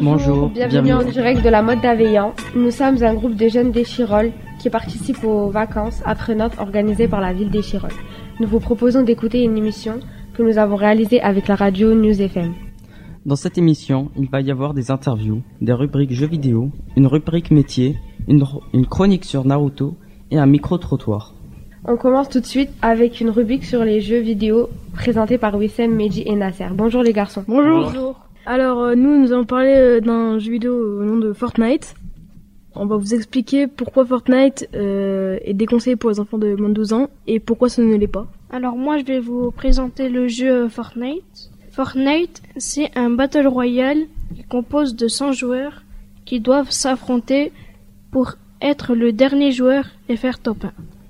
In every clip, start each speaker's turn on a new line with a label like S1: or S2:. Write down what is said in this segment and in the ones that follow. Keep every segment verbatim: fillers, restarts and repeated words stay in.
S1: Bonjour,
S2: bienvenue, bienvenue en direct de la mode d'Aveillant. Nous sommes un groupe de jeunes d'Échirolles qui participent aux vacances apprenantes organisées par la ville d'Échirolles. Nous vous proposons d'écouter une émission que nous avons réalisée avec la radio News F M.
S1: Dans cette émission, il va y avoir des interviews, des rubriques jeux vidéo, une rubrique métier, une, une chronique sur Naruto et un micro-trottoir.
S2: On commence tout de suite avec une rubrique sur les jeux vidéo présentée par Wissem, Mehdi et Nasser. Bonjour les garçons.
S3: Bonjour. Bonjour. Alors euh, nous, nous allons parler euh, d'un jeu vidéo au nom de Fortnite. On va vous expliquer pourquoi Fortnite euh, est déconseillé pour les enfants de moins de douze ans et pourquoi ce ne l'est pas.
S4: Alors moi, je vais vous présenter le jeu Fortnite. Fortnite, c'est un Battle Royale qui compose de cent joueurs qui doivent s'affronter pour être le dernier joueur et faire top un.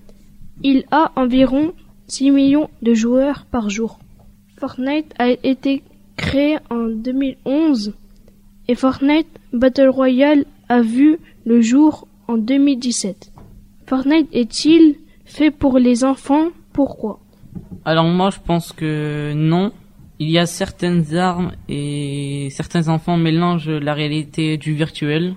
S4: Il a environ six millions de joueurs par jour. Fortnite a été créé en deux mille onze et Fortnite Battle Royale a vu le jour en deux mille dix-sept. Fortnite est-il fait pour les enfants? Pourquoi?
S5: Alors moi je pense que non. Il y a certaines armes et certains enfants mélangent la réalité du virtuel.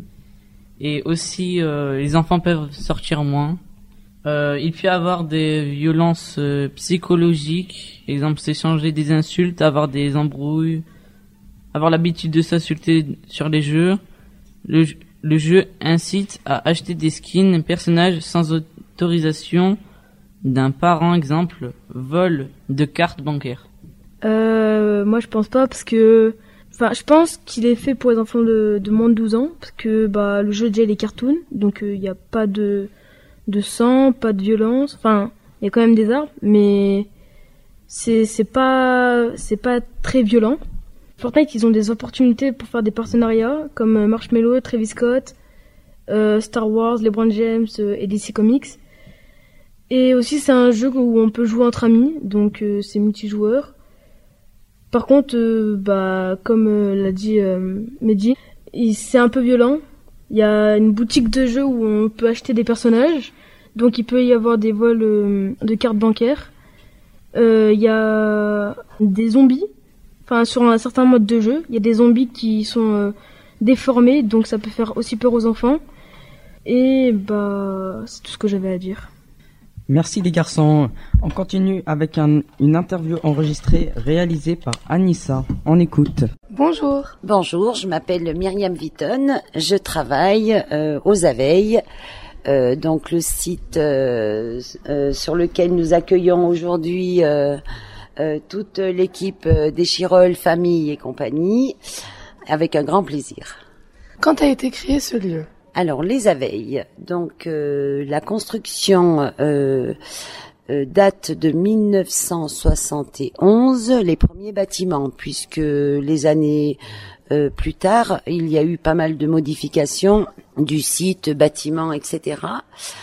S5: Et aussi euh, les enfants peuvent sortir moins. Euh, il peut y avoir des violences euh, psychologiques, exemple s'échanger des insultes, avoir des embrouilles, avoir l'habitude de s'insulter sur les jeux. Le, le jeu incite à acheter des skins, personnages sans autorisation d'un parent, exemple vol de carte bancaire.
S3: Euh, moi je pense pas parce que, enfin je pense qu'il est fait pour les enfants de, de moins de douze ans parce que bah le jeu déjà il est cartoon, donc il euh, n'y a pas de de sang, pas de violence, enfin il y a quand même des armes, mais c'est c'est pas c'est pas très violent. Fortnite ils ont des opportunités pour faire des partenariats comme Marshmello, Travis Scott, euh, Star Wars, LeBron James euh, et D C Comics. Et aussi c'est un jeu où on peut jouer entre amis, donc euh, c'est multijoueur. Par contre, euh, bah comme euh, l'a dit euh, Mehdi, c'est un peu violent. Il y a une boutique de jeux où on peut acheter des personnages, donc il peut y avoir des vols euh, de cartes bancaires. Euh, il y a des zombies, enfin sur un certain mode de jeu, il y a des zombies qui sont euh, déformés, donc ça peut faire aussi peur aux enfants. Et bah c'est tout ce que j'avais à dire.
S1: Merci les garçons. On continue avec un, une interview enregistrée réalisée par Anissa. On écoute.
S6: Bonjour. Bonjour, je m'appelle Myriam Vitton. Je travaille euh, aux Aveilles, euh, donc le site euh, euh, sur lequel nous accueillons aujourd'hui euh, euh, toute l'équipe d'Échirolles, famille et compagnie, avec un grand plaisir.
S7: Quand a été créé ce lieu ?
S6: Alors, les Aveilles, donc euh, la construction euh, euh, date de mille neuf cent soixante et onze, les premiers bâtiments, puisque les années euh, plus tard, il y a eu pas mal de modifications du site, bâtiments, et cetera.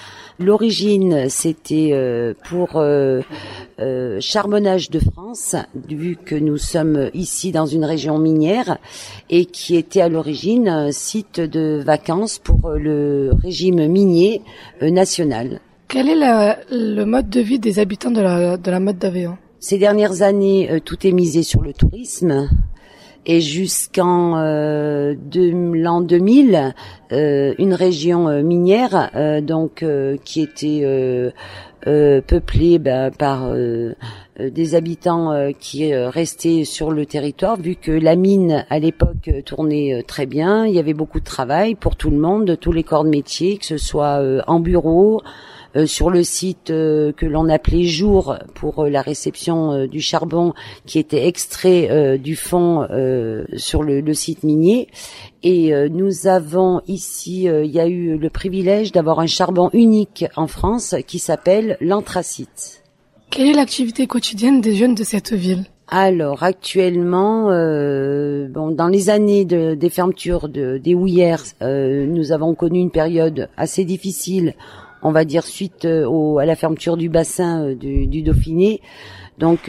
S6: L'origine, c'était euh, pour euh, euh, Charbonnage de France, vu que nous sommes ici dans une région minière et qui était à l'origine un site de vacances pour euh, le régime minier euh, national.
S7: Quel est la, le mode de vie des habitants de la, de la Motte d'Aveillant ?
S6: Ces dernières années, euh, tout est misé sur le tourisme. Et jusqu'en euh, de, l'an deux mille, euh, une région euh, minière, euh, donc euh, qui était euh, euh, peuplée bah, par euh, des habitants euh, qui euh, restaient sur le territoire, vu que la mine à l'époque tournait euh, très bien, il y avait beaucoup de travail pour tout le monde, tous les corps de métier, que ce soit euh, en bureau, Euh, sur le site euh, que l'on appelait Jour pour euh, la réception euh, du charbon qui était extrait euh, du fond euh, sur le, le site minier. Et euh, nous avons ici, euh, il y a eu le privilège d'avoir un charbon unique en France qui s'appelle l'anthracite.
S7: Quelle est l'activité quotidienne des jeunes de cette ville ?
S6: Alors actuellement, euh, bon, dans les années de, des fermetures de, des houillères, euh, nous avons connu une période assez difficile, on va dire suite au, à la fermeture du bassin euh, du, du Dauphiné. Donc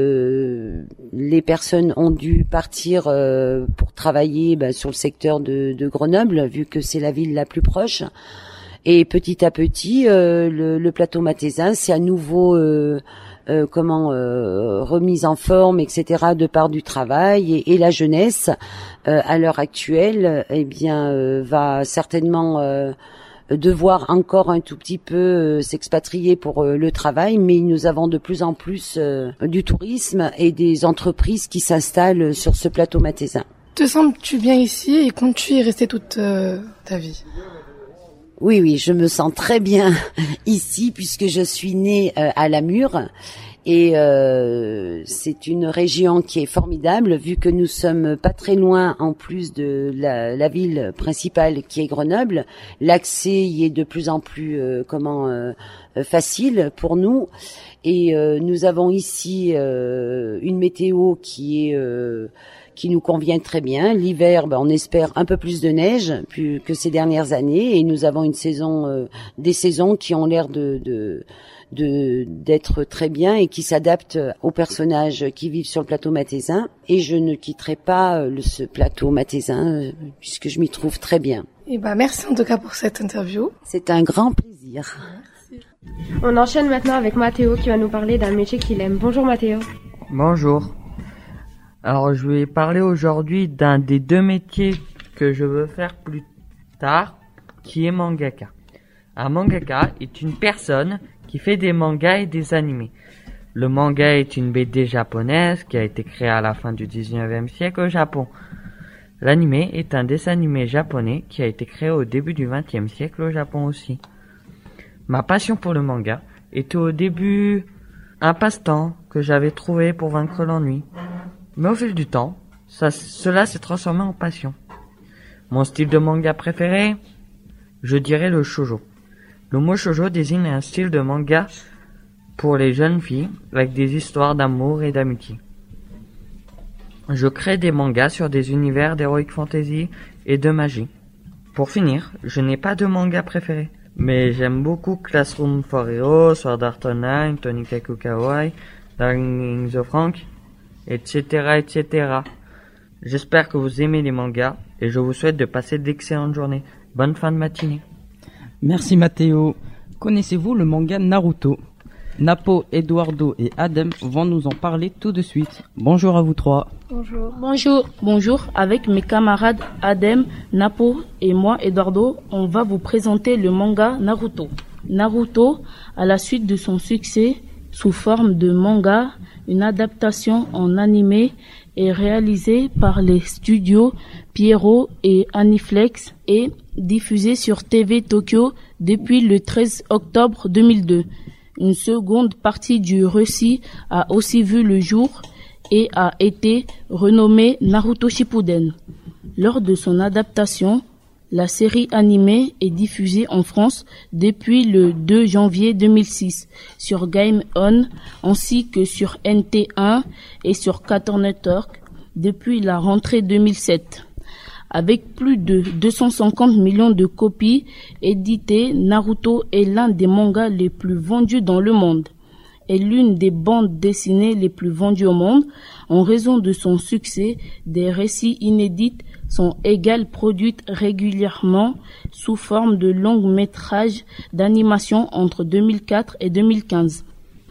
S6: euh, les personnes ont dû partir euh, pour travailler bah, sur le secteur de, de Grenoble, vu que c'est la ville la plus proche. Et petit à petit, euh, le, le plateau mathésin s'est à nouveau euh, euh, comment euh, remise en forme, et cetera de part du travail et, et la jeunesse euh, à l'heure actuelle, eh bien euh, va certainement euh, devoir encore un tout petit peu euh, s'expatrier pour euh, le travail, mais nous avons de plus en plus euh, du tourisme et des entreprises qui s'installent sur ce plateau mathésin.
S7: Te sens-tu bien ici et comptes-tu y rester toute euh, ta vie ?
S6: Oui, oui, je me sens très bien ici puisque je suis née euh, à Lamure. Et euh, c'est une région qui est formidable vu que nous sommes pas très loin en plus de la, la ville principale qui est Grenoble. L'accès y est de plus en plus euh, comment euh, facile pour nous et euh, nous avons ici euh, une météo qui est euh, qui nous convient très bien. L'hiver, ben, on espère un peu plus de neige plus que ces dernières années et nous avons une saison euh, des saisons qui ont l'air de, de de d'être très bien et qui s'adaptent aux personnages qui vivent sur le plateau mathésin et je ne quitterai pas le, ce plateau mathésin euh, puisque je m'y trouve très bien.
S7: Et ben merci en tout cas pour cette interview.
S6: C'est un grand plaisir.
S7: Merci.
S2: On enchaîne maintenant avec Mathéo qui va nous parler d'un métier qu'il aime. Bonjour Mathéo.
S8: Bonjour. Alors je vais parler aujourd'hui d'un des deux métiers que je veux faire plus tard, qui est mangaka. Un mangaka est une personne qui fait des mangas et des animés. Le manga est une B D japonaise qui a été créée à la fin du dix-neuvième siècle au Japon. L'animé est un dessin animé japonais qui a été créé au début du vingtième siècle au Japon aussi. Ma passion pour le manga était au début un passe-temps que j'avais trouvé pour vaincre l'ennui. Mais au fil du temps, ça, cela s'est transformé en passion. Mon style de manga préféré, je dirais le shoujo. Le mot shoujo désigne un style de manga pour les jeunes filles avec des histoires d'amour et d'amitié. Je crée des mangas sur des univers d'heroic fantasy et de magie. Pour finir, je n'ai pas de manga préféré, mais j'aime beaucoup Classroom for Heroes, Sword Art Online, Tonikaku Kawaii, Darling in the Franxx, et cetera, et cetera. J'espère que vous aimez les mangas et je vous souhaite de passer d'excellentes journées. Bonne fin de matinée.
S1: Merci Mathéo. Connaissez-vous le manga Naruto ? Napo, Eduardo et Adem vont nous en parler tout de suite. Bonjour à vous trois.
S9: Bonjour. Bonjour. Bonjour. Avec mes camarades Adem, Napo et moi, Eduardo, on va vous présenter le manga Naruto. Naruto, à la suite de son succès sous forme de manga, une adaptation en animé est réalisée par les studios Pierrot et Aniplex et diffusée sur T V Tokyo depuis le treize octobre deux mille deux. Une seconde partie du récit a aussi vu le jour et a été renommée Naruto Shippuden. Lors de son adaptation, la série animée est diffusée en France depuis le deux janvier deux mille six sur Game On ainsi que sur N T un et sur Cartoon Network depuis la rentrée deux mille sept. Avec plus de deux cent cinquante millions de copies éditées, Naruto est l'un des mangas les plus vendus dans le monde et l'une des bandes dessinées les plus vendues au monde. En raison de son succès, des récits inédits sont également produits régulièrement sous forme de longs métrages d'animation entre deux mille quatre et deux mille quinze.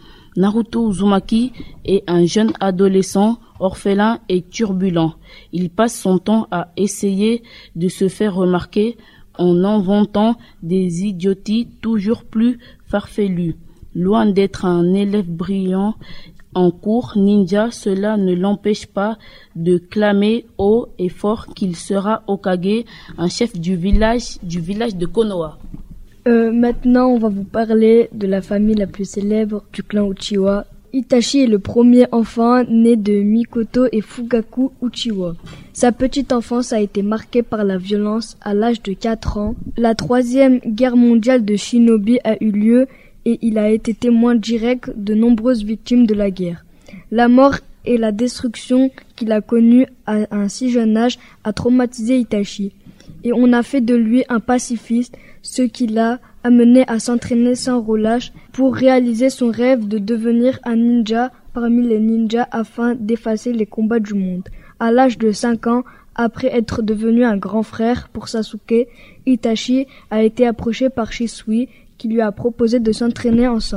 S9: Naruto Uzumaki est un jeune adolescent orphelin et turbulent. Il passe son temps à essayer de se faire remarquer en inventant des idioties toujours plus farfelues. Loin d'être un élève brillant en cours ninja, cela ne l'empêche pas de clamer haut et fort qu'il sera Hokage, un chef du village, du village de Konoha.
S3: Euh, maintenant, on va vous parler de la famille la plus célèbre du clan Uchiwa. Itachi est le premier enfant né de Mikoto et Fugaku Uchiwa. Sa petite enfance a été marquée par la violence à l'âge de quatre ans. La troisième guerre mondiale de Shinobi a eu lieu et il a été témoin direct de nombreuses victimes de la guerre. La mort et la destruction qu'il a connue à un si jeune âge a traumatisé Itachi. Et on a fait de lui un pacifiste, ce qui l'a amené à s'entraîner sans relâche pour réaliser son rêve de devenir un ninja parmi les ninjas afin d'effacer les combats du monde. À l'âge de cinq ans, après être devenu un grand frère pour Sasuke, Itachi a été approché par Shisui qui lui a proposé de s'entraîner ensemble.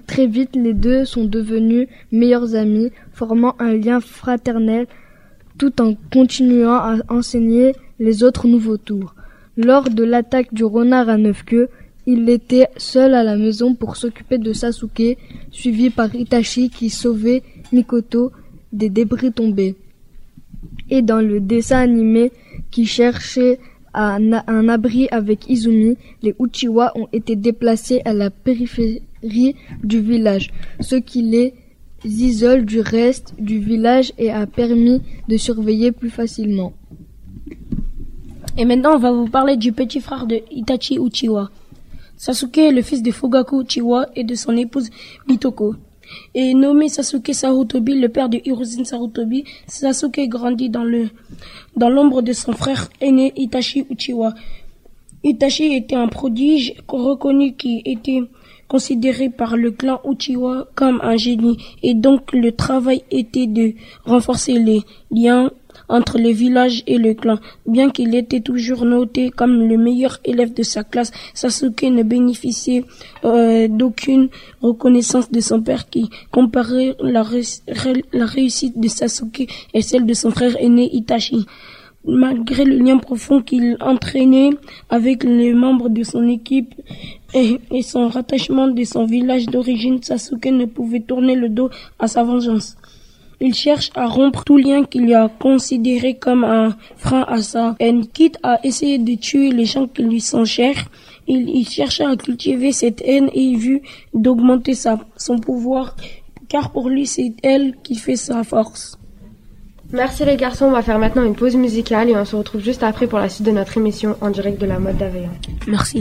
S3: Très vite, les deux sont devenus meilleurs amis, formant un lien fraternel tout en continuant à enseigner les autres nouveaux tours. Lors de l'attaque du renard à neuf queues, il était seul à la maison pour s'occuper de Sasuke, suivi par Itachi qui sauvait Mikoto des débris tombés. Et dans le dessin animé qui cherchait un, un abri avec Izumi, les Uchiwa ont été déplacés à la périphérie du village, ce qui les isole du reste du village et a permis de surveiller plus facilement.
S10: Et maintenant, on va vous parler du petit frère de Itachi Uchiwa. Sasuke est le fils de Fugaku Uchiwa et de son épouse Mitoko. Et nommé Sasuke Sarutobi, le père de Hiruzen Sarutobi, Sasuke grandit dans le dans l'ombre de son frère aîné Itachi Uchiwa. Itachi était un prodige reconnu qui était considéré par le clan Uchiwa comme un génie, et donc le travail était de renforcer les liens entre le village et le clan. Bien qu'il était toujours noté comme le meilleur élève de sa classe, Sasuke ne bénéficiait euh, d'aucune reconnaissance de son père qui comparait la, ré- la réussite de Sasuke et celle de son frère aîné Itachi. Malgré le lien profond qu'il entraînait avec les membres de son équipe et, et son rattachement de son village d'origine, Sasuke ne pouvait tourner le dos à sa vengeance. Il cherche à rompre tout lien qu'il a considéré comme un frein à sa haine. Quitte à essayer de tuer les gens qui lui sont chers, il, il cherche à cultiver cette haine et vu d'augmenter sa, son pouvoir, car pour lui c'est elle qui fait sa force.
S2: Merci les garçons, on va faire maintenant une pause musicale et on se retrouve juste après pour la suite de notre émission en direct de la mode d'Aveyron.
S10: Merci.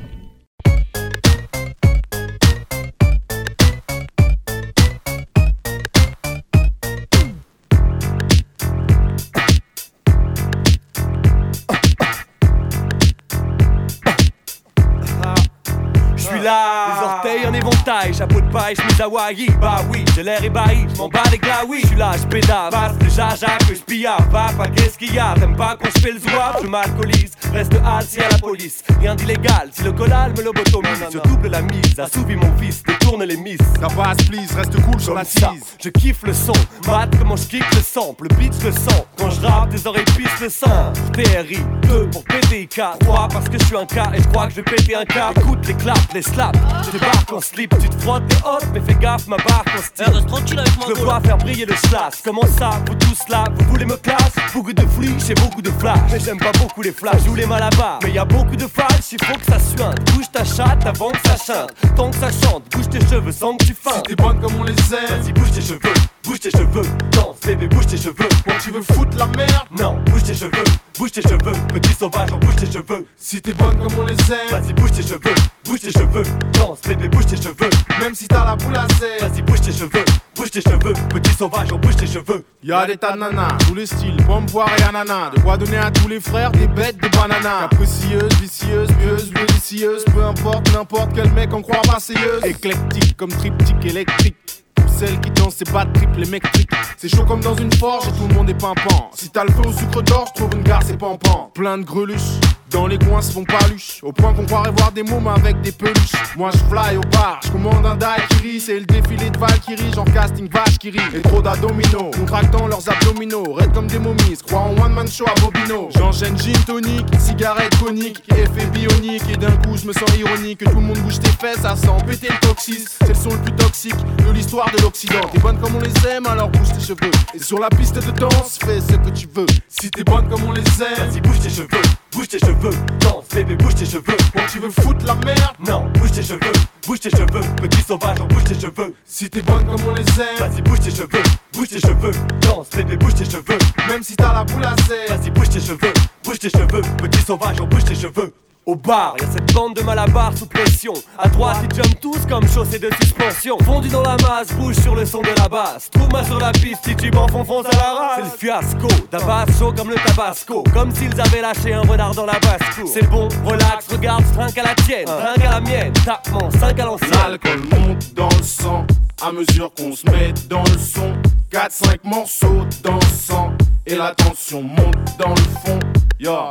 S11: Les orteils en éventail, chapeau de paille, chemise hawaii. Bah oui, j'ai l'air ébahi, j'm'en bats les glaouis. J'suis là, j'pédale, passe le jaja que j'pillave. Papa, qu'est-ce qu'il y a? T'aimes pas quand j'fais le zouave? Je m'alcoolise, reste hal si à la police. Rien d'illégal, si le collal me lobotomise. Je double la mise, assouvis mon fils, détourne les miss.
S12: Ça passe, please, reste cool sur la
S11: ça,
S12: tease.
S11: je kiffe le son, mat comment j'kiffe le sample. Le beat je le sens, quand j'rappe tes oreilles pissent le sang. T R I, deux pour P T I K, trois parce que j'suis un K et j'crois que j'vais péter un K. Écoute les claps, les slaps, je débarque en slip. Tu te frottes les hottes, mais fais gaffe, ma barre en style.
S13: Reste tranquille avec moi.
S11: Je vois faire briller le slash. Comment ça, vous tous là, vous voulez me clash? Beaucoup de flics, j'ai beaucoup de flash. Mais j'aime pas beaucoup les flashs, je les malabar. Mais y'a beaucoup de flash, il faut que ça suinte. Bouge ta chatte avant que ça chante. Tant que ça chante, bouge tes cheveux sans que tu feintes.
S12: Si t'es bonne comme on les aime,
S11: vas-y bouge tes cheveux, bouge tes cheveux. Danse bébé, bouge tes cheveux.
S12: Quand tu veux foutre la merde,
S11: non, bouge tes cheveux, bouge tes cheveux. Petit sauvage, on bouge tes cheveux.
S12: Si t'es bonne comme on les aime,
S11: vas-y bouge tes cheveux, bouge tes cheveux. Danse bébé, bouge tes cheveux.
S12: Même si t'as la boule à serre,
S11: vas-y bouge tes cheveux, bouge tes cheveux. Petit sauvage, on bouge tes cheveux.
S12: Y'a des tas de nanas, tous les styles, pomme, poire et ananas. De quoi donner à tous les frères des bêtes de bananas. Capricieuse, vicieuse, pieuse, délicieuse. Peu importe, n'importe quel mec en croit passeilleuse. Éclectique comme triptyque électrique. Pour celles qui dansent c'est pas triple les mecs triques. C'est chaud comme dans une forge et tout le monde est pimpant. Si t'as le feu au sucre d'orge, trouve une gare c'est pampant. Plein de greluches, dans les coins se font paluches. Au point qu'on croirait voir des mômes avec des peluches. Moi je fly au bar, je commande un daiquiri. C'est le défilé de Valkyrie, genre casting vache qui rit. Et trop d'abdominaux, contractant leurs abdominaux. Raides comme des momies, se croient en one man show à Bobino. J'enchaîne gin tonic, cigarette conique, effet bionique. Et d'un coup je me sens ironique. Que tout le monde bouge tes fesses, ça sent péter le coccyx. C'est le son le plus toxique de l'histoire de l'Occident. T'es bonne comme on les aime, alors bouge tes cheveux. Et sur la piste de danse, fais ce que tu veux. Si t'es bonne comme on les aime,
S11: vas-y bouge tes cheveux, bouge tes cheveux. Danse bébé, bouge tes cheveux.
S12: Quand tu veux foutre la merde,
S11: non, bouge tes cheveux, bouge tes cheveux. Petit sauvage, on bouge tes cheveux.
S12: Si t'es bonne comme on les aime,
S11: vas-y bouge tes cheveux, bouge tes cheveux. Danse bébé, bouge tes cheveux.
S12: Même si t'as la boule à serre,
S11: vas-y bouge tes cheveux, bouge tes cheveux. Petit sauvage, on bouge tes cheveux. Au bar, y'a cette bande de malabars sous pression. À droite, ils jumpent tous comme chaussés de suspension. Fondus dans la masse, bouge sur le son de la basse. Trouve-moi sur la piste, titube en fond, fonce à la race. C'est le fiasco, d'Abbas chaud comme le tabasco. Comme s'ils avaient lâché un renard dans la basse-cour. C'est bon, relax, regarde, trinque à la tienne, trinque à la mienne. Tapement, cinq à l'ancienne.
S12: L'alcool monte dans le sang, à mesure qu'on se met dans le son. quatre cinq morceaux dansant, et la tension monte dans le fond. Yo.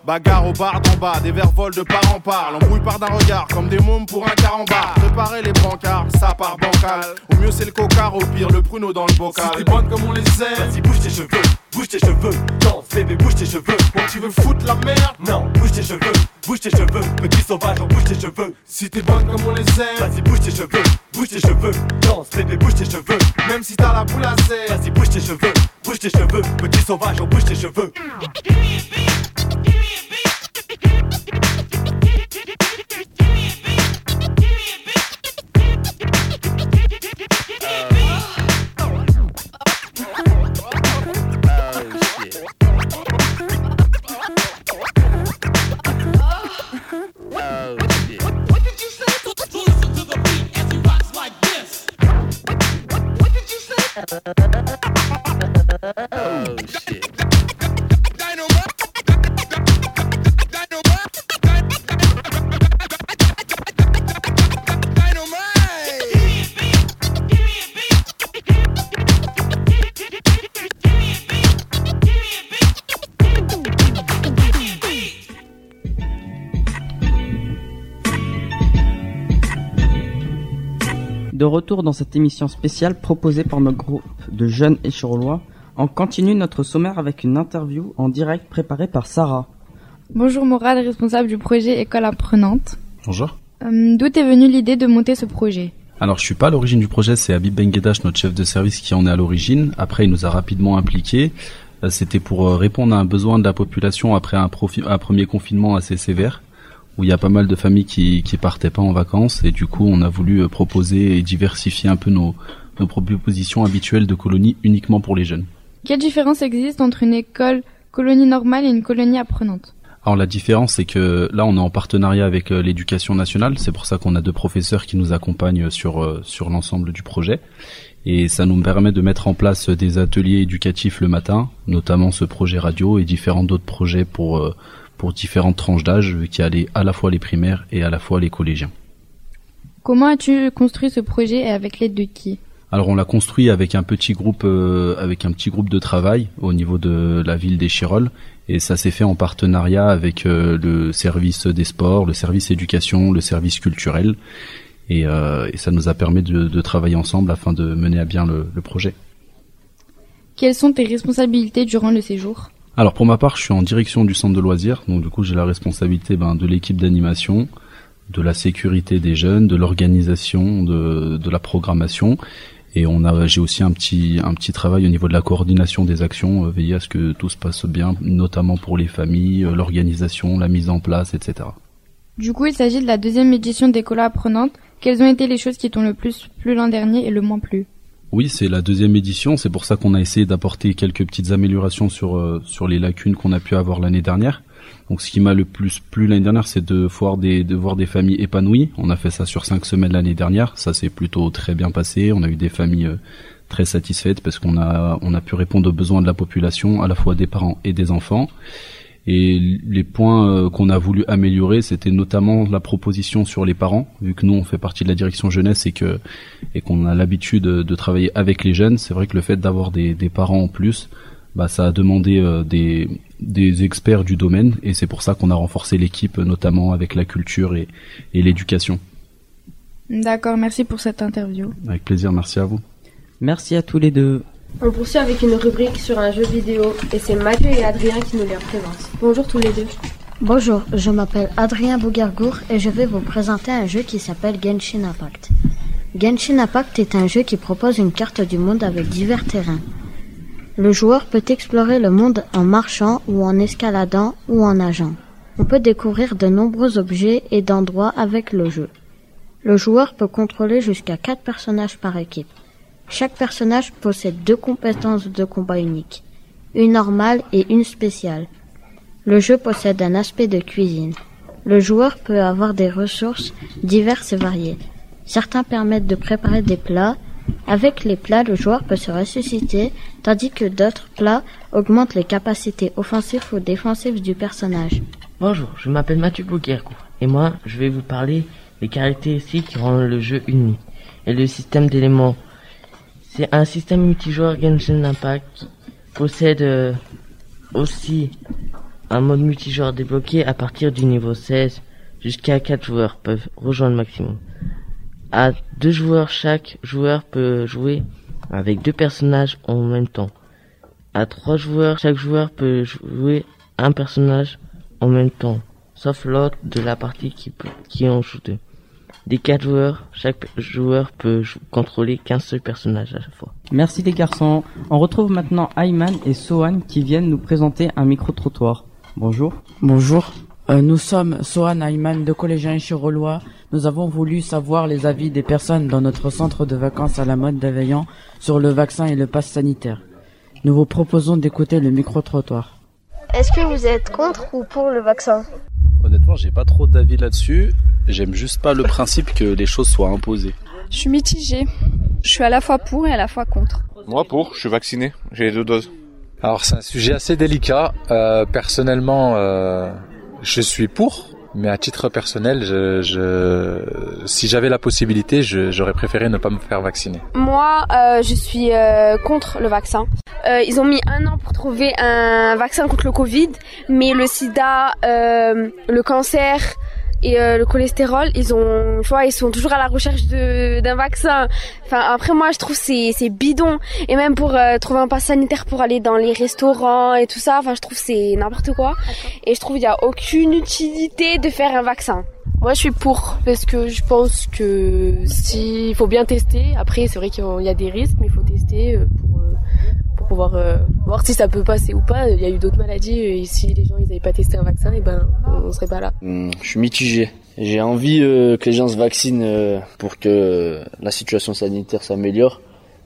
S12: Bagarre au bar d'en bas, des verres volent de part en part. L'embrouille part d'un regard, comme des mômes pour un carambar. Préparez les brancards, ça part bancal. Au mieux c'est le cocard, au pire le pruneau dans le bocal. Si t'es bonne comme on les aime,
S11: vas-y bouge tes cheveux, bouge tes cheveux. Danse bébé, bouge tes cheveux.
S12: Bon tu veux foutre la merde?
S11: Non, bouge tes cheveux, bouge tes cheveux. Petit sauvage, on bouge tes cheveux.
S12: Si t'es bonne comme on les aime,
S11: vas-y bouge tes cheveux, bouge tes cheveux. Danse bébé, bouge tes cheveux.
S12: Même si t'as la boule à serre,
S11: vas-y bouge tes cheveux, bouge tes cheveux. Petit sauvage, on bouge tes cheveux.
S1: De retour dans cette émission spéciale proposée par notre groupe de jeunes échirolois, on continue notre sommaire avec une interview en direct préparée par Sarah.
S13: Bonjour Morad, responsable du projet École Apprenante.
S14: Bonjour.
S13: Euh, d'où est venue l'idée de monter ce projet?
S14: Alors je suis pas à l'origine du projet, c'est Habib Benguedache, notre chef de service, qui en est à l'origine. Après il nous a rapidement impliqués. Euh, c'était pour répondre à un besoin de la population après un, profi- un premier confinement assez sévère, où il y a pas mal de familles qui qui partaient pas en vacances, et du coup on a voulu proposer et diversifier un peu nos nos propositions habituelles de colonie uniquement pour les jeunes.
S13: Quelle différence existe entre une école colonie normale et une colonie apprenante?
S14: Alors la différence, c'est que là on est en partenariat avec euh, l'éducation nationale, c'est pour ça qu'on a deux professeurs qui nous accompagnent sur euh, sur l'ensemble du projet, et ça nous permet de mettre en place des ateliers éducatifs le matin, notamment ce projet radio et différents d'autres projets pour euh, pour différentes tranches d'âge, qui allaient à la fois les primaires et à la fois les collégiens.
S13: Comment as-tu construit ce projet et avec l'aide de qui?
S14: Alors on l'a construit avec un petit groupe euh, avec un petit groupe de travail au niveau de la ville d'Échirolles, et ça s'est fait en partenariat avec euh, le service des sports, le service éducation, le service culturel, et, euh, et ça nous a permis de, de travailler ensemble afin de mener à bien le, le projet.
S13: Quelles sont tes responsabilités durant le séjour?
S14: Alors pour ma part, je suis en direction du centre de loisirs, donc du coup j'ai la responsabilité ben, de l'équipe d'animation, de la sécurité des jeunes, de l'organisation, de, de la programmation, et on a, j'ai aussi un petit, un petit travail au niveau de la coordination des actions, euh, veiller à ce que tout se passe bien, notamment pour les familles, euh, l'organisation, la mise en place, et cetera.
S13: Du coup, il s'agit de la deuxième édition d'École Apprenante. Quelles ont été les choses qui t'ont le plus plu l'an dernier et le moins plu?
S14: Oui, c'est la deuxième édition, c'est pour ça qu'on a essayé d'apporter quelques petites améliorations sur euh, sur les lacunes qu'on a pu avoir l'année dernière. Donc ce qui m'a le plus plu l'année dernière, c'est de voir des de voir des familles épanouies. On a fait ça sur cinq semaines l'année dernière, ça s'est plutôt très bien passé. On a eu des familles euh, très satisfaites parce qu'on a on a pu répondre aux besoins de la population, à la fois des parents et des enfants. Et les points euh, qu'on a voulu améliorer, c'était notamment la proposition sur les parents, vu que nous on fait partie de la direction jeunesse et que et qu'on a l'habitude de, de travailler avec les jeunes. C'est vrai que le fait d'avoir des, des parents en plus, bah ça a demandé euh, des des experts du domaine, et c'est pour ça qu'on a renforcé l'équipe, notamment avec la culture et, et l'éducation.
S13: D'accord, merci pour cette interview.
S14: Avec plaisir, merci à vous.
S1: Merci à tous les deux.
S2: On poursuit avec une rubrique sur un jeu vidéo, et c'est Mathieu et Adrien qui nous les représentent. Bonjour tous les deux.
S15: Bonjour, je m'appelle Adrien Bougargour et je vais vous présenter un jeu qui s'appelle Genshin Impact. Genshin Impact est un jeu qui propose une carte du monde avec divers terrains. Le joueur peut explorer le monde en marchant ou en escaladant ou en nageant. On peut découvrir de nombreux objets et d'endroits avec le jeu. Le joueur peut contrôler jusqu'à quatre personnages par équipe. Chaque personnage possède deux compétences de combat uniques, une normale et une spéciale. Le jeu possède un aspect de cuisine. Le joueur peut avoir des ressources diverses et variées. Certains permettent de préparer des plats. Avec les plats, le joueur peut se ressusciter, tandis que d'autres plats augmentent les capacités offensives ou défensives du personnage.
S16: Bonjour, je m'appelle Mathieu Bouguergo, et moi, je vais vous parler des caractéristiques qui rendent le jeu unique, et le système d'éléments. C'est un système multijoueur Genshin Impact qui possède euh, aussi Un mode multijoueur débloqué à partir du niveau seize. Jusqu'à quatre joueurs peuvent rejoindre le maximum. À deux joueurs, chaque joueur peut jouer avec deux personnages en même temps. À trois joueurs, chaque joueur peut jouer un personnage en même temps, sauf l'autre de la partie qui, peut, qui en joue deux. Des quatre joueurs, chaque joueur peut contrôler qu'un seul personnage à chaque fois.
S1: Merci les garçons. On retrouve maintenant Ayman et Sohan qui viennent nous présenter un micro-trottoir. Bonjour.
S17: Bonjour. Euh, nous sommes Sohan Ayman, deux collégiens échirolois. Nous avons voulu savoir les avis des personnes dans notre centre de vacances à la mode d'Aveyron sur le vaccin et le pass sanitaire. Nous vous proposons d'écouter le micro-trottoir.
S18: Est-ce que vous êtes contre ou pour le vaccin ?
S14: Honnêtement, j'ai pas trop d'avis là-dessus. J'aime juste pas le principe que les choses soient imposées.
S19: Je suis mitigée. Je suis à la fois pour et à la fois contre.
S20: Moi pour, je suis vacciné, j'ai les deux doses.
S21: Alors c'est un sujet assez délicat. Euh, personnellement, euh, je suis pour, mais à titre personnel, je, je, si j'avais la possibilité, je, j'aurais préféré ne pas me faire vacciner.
S22: Moi, euh, je suis euh, contre le vaccin. Euh, ils ont mis un an pour trouver un vaccin contre le Covid, mais le sida, euh, le cancer et euh, le cholestérol, ils ont, tu vois, ils sont toujours à la recherche de d'un vaccin. Enfin, après moi, je trouve c'est c'est bidon. Et même pour euh, trouver un pass sanitaire pour aller dans les restaurants et tout ça, enfin, je trouve c'est n'importe quoi. Et je trouve il y a aucune utilité de faire un vaccin.
S23: Moi, je suis pour, parce que je pense que si, il faut bien tester. Après, c'est vrai qu'il y a des risques, mais il faut tester pour, pour pouvoir euh, voir si ça peut passer ou pas. Il y a eu d'autres maladies, et si les gens ils n'avaient pas testé un vaccin, et ben, on serait pas là.
S24: Mmh, je suis mitigé. J'ai envie euh, que les gens se vaccinent euh, pour que la situation sanitaire s'améliore,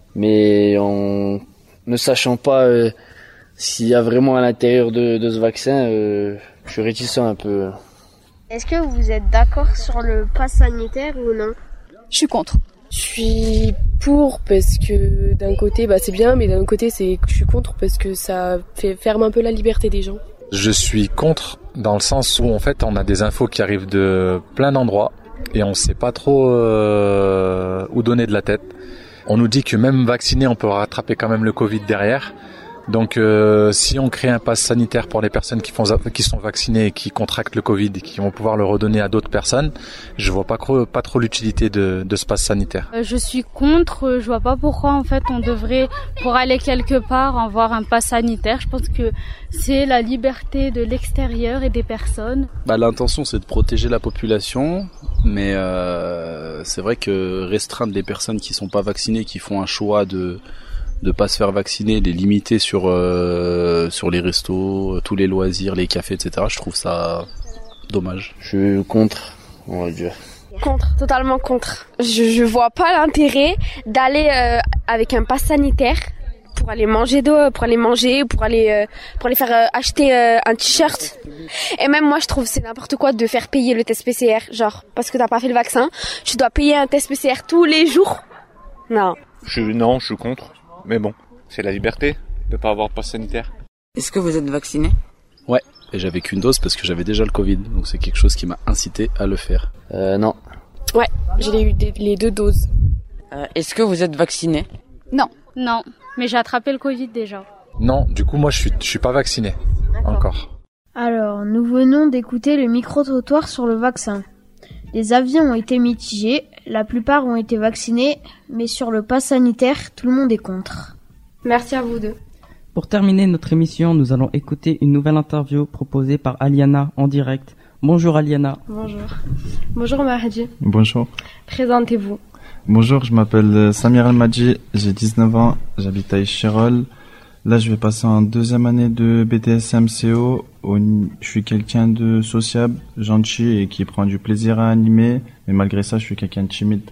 S24: mais en ne sachant pas euh, s'il y a vraiment à l'intérieur de, de ce vaccin, euh, je suis réticent un peu.
S18: Est-ce que vous êtes d'accord sur le pass sanitaire ou non ?
S19: Je suis contre.
S23: Je suis pour parce que d'un côté bah c'est bien, mais d'un autre côté c'est je suis contre parce que ça fait ferme un peu la liberté des gens.
S21: Je suis contre dans le sens où en fait on a des infos qui arrivent de plein d'endroits et on sait pas trop euh, où donner de la tête. On nous dit que même vacciné on peut rattraper quand même le Covid derrière. Donc euh, si on crée un pass sanitaire pour les personnes qui font qui sont vaccinées et qui contractent le Covid et qui vont pouvoir le redonner à d'autres personnes, je vois pas trop pas trop l'utilité de de ce pass sanitaire.
S25: Euh, je suis contre, je vois pas pourquoi en fait on devrait pour aller quelque part avoir un pass sanitaire. Je pense que c'est la liberté de l'extérieur et des personnes.
S14: Bah l'intention c'est de protéger la population, mais euh, c'est vrai que restreindre les personnes qui sont pas vaccinées, qui font un choix de de pas se faire vacciner, les limiter sur euh, sur les restos, tous les loisirs, les cafés, et cetera. Je trouve ça dommage.
S24: Je suis contre, on va dire.
S22: Contre, totalement contre. Je je vois pas l'intérêt d'aller euh, avec un pass sanitaire pour aller manger d'eau, pour aller manger, pour aller euh, pour aller faire euh, acheter euh, un t-shirt. Et même moi je trouve c'est n'importe quoi de faire payer le test P C R, genre parce que t'as pas fait le vaccin, tu dois payer un test P C R tous les jours. Non.
S20: Je non, je suis contre. Mais bon, c'est la liberté de pas avoir de passe sanitaire.
S17: Est-ce que vous êtes vacciné ?
S14: Ouais, et j'avais qu'une dose parce que j'avais déjà le Covid, donc c'est quelque chose qui m'a incité à le faire.
S24: Euh, non.
S23: Ouais, j'ai eu des, les deux doses.
S17: Euh, est-ce que vous êtes vacciné ?
S25: Non, non, mais j'ai attrapé le Covid déjà.
S21: Non, du coup moi je suis je suis pas vacciné encore.
S26: Alors, nous venons d'écouter le micro-trottoir sur le vaccin. Les avis ont été mitigés, la plupart ont été vaccinés, mais sur le pass sanitaire, tout le monde est contre.
S2: Merci à vous deux.
S1: Pour terminer notre émission, nous allons écouter une nouvelle interview proposée par Aliana en direct. Bonjour Aliana.
S2: Bonjour. Bonjour Mahdi.
S27: Bonjour.
S2: Présentez-vous.
S27: Bonjour, je m'appelle Samir Al-Madji, j'ai dix-neuf ans, j'habite à Échirol. Là, je vais passer en deuxième année de B D S M C O. Je suis quelqu'un de sociable, gentil et qui prend du plaisir à animer. Mais malgré ça, je suis quelqu'un de timide.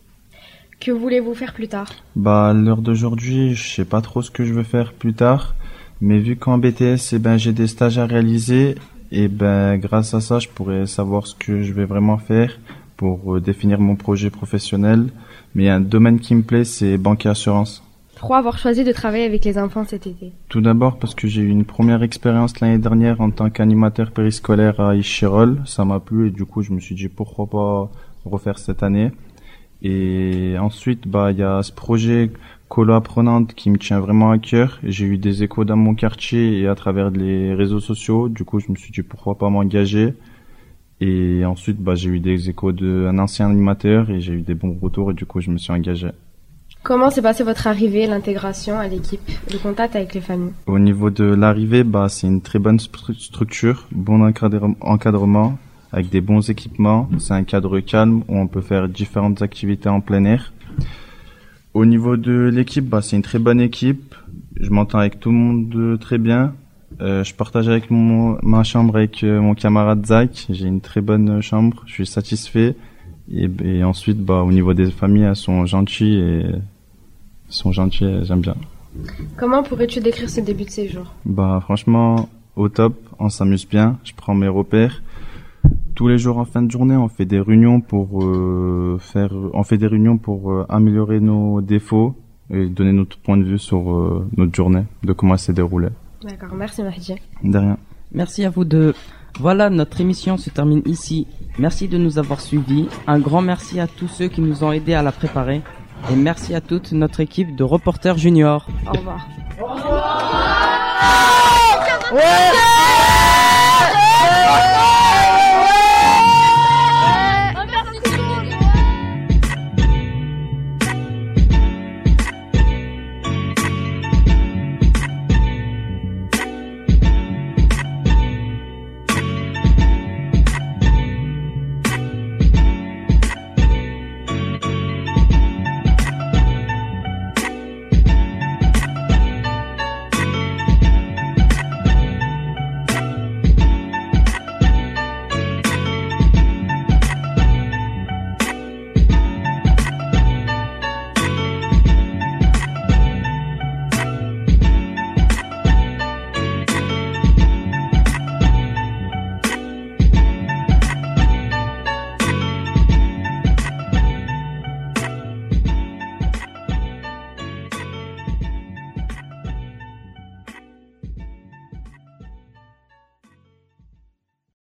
S2: Que voulez-vous faire plus tard ?
S27: Bah, à l'heure d'aujourd'hui, je sais pas trop ce que je veux faire plus tard. Mais vu qu'en B T S, eh ben, j'ai des stages à réaliser. Et ben, grâce à ça, je pourrais savoir ce que je vais vraiment faire pour définir mon projet professionnel. Mais un domaine qui me plaît, c'est banque et assurance.
S2: Pourquoi avoir choisi de travailler avec les enfants cet été ?
S27: Tout d'abord parce que j'ai eu une première expérience l'année dernière en tant qu'animateur périscolaire à Échirol. Ça m'a plu et du coup je me suis dit pourquoi pas refaire cette année. Et ensuite, bah, il y a ce projet Colo Apprenante qui me tient vraiment à cœur. J'ai eu des échos dans mon quartier et à travers les réseaux sociaux. Du coup, je me suis dit pourquoi pas m'engager. Et ensuite, bah, j'ai eu des échos d'un ancien animateur et j'ai eu des bons retours et du coup, je me suis engagé.
S2: Comment s'est passée votre arrivée, l'intégration à l'équipe, le contact avec les familles?
S27: Au niveau de l'arrivée, bah, c'est une très bonne stru- structure, bon encadre- encadrement, avec des bons équipements. C'est un cadre calme où on peut faire différentes activités en plein air. Au niveau de l'équipe, bah, c'est une très bonne équipe. Je m'entends avec tout le monde très bien. Euh, je partage avec mon, ma chambre avec euh, mon camarade Zach. J'ai une très bonne chambre. Je suis satisfait. Et, et ensuite, bah, au niveau des familles, elles sont gentilles et elles sont gentilles. J'aime bien.
S2: Comment pourrais-tu décrire ce début de séjour?
S27: Bah, franchement, au top. On s'amuse bien. Je prends mes repères. Tous les jours en fin de journée, on fait des réunions pour euh, faire, on fait des réunions pour euh, améliorer nos défauts et donner notre point de vue sur euh, notre journée, de comment elle s'est déroulée.
S2: D'accord, merci Mahdi.
S27: De rien.
S1: Merci à vous deux. Voilà, notre émission se termine ici. Merci de nous avoir suivis. Un grand merci à tous ceux qui nous ont aidés à la préparer. Et merci à toute notre équipe de reporters juniors.
S2: Au revoir.
S10: Ouais.